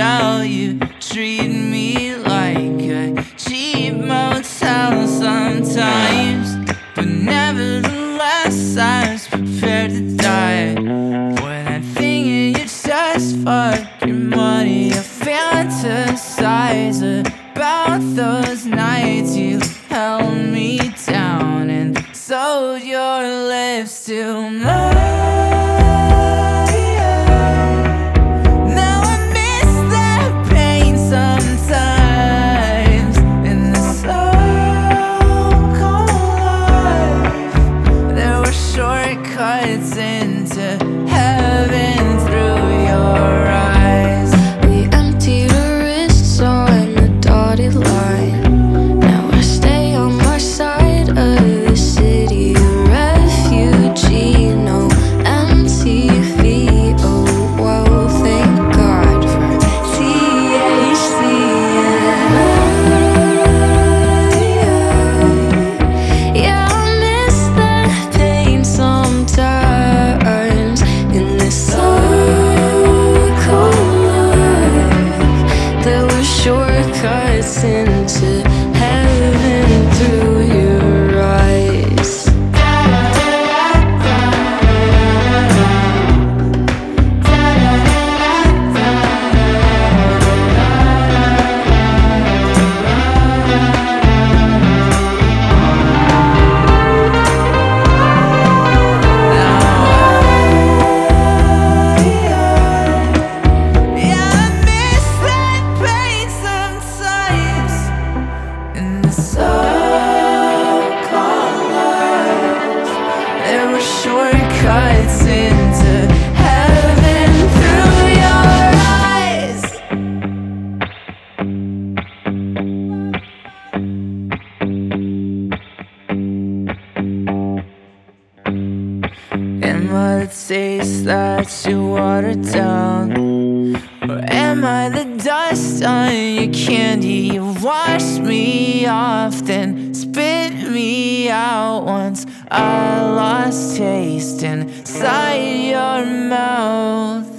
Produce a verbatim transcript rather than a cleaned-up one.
hotel. You treat me like a cheap motel sometimes, but nevertheless I was prepared to die for that thing and you just fuck your money. I fantasize about those nights you held me down and sewed your lips to mine. Cuts into heaven through your eyes. We emptied our wrists on the dotted line. Now I stay on my side of the city, a refugee, no M T V. Oh, well, thank God for T H C. Yeah, I miss that pain sometimes in this so cold life. There were shortcuts into heaven through your eyes. Shortcuts into heaven through your eyes. Am I the taste that you watered down? Or am I the dust on your candy? You wash me off, then spit me out. Once I lost taste inside your mouth.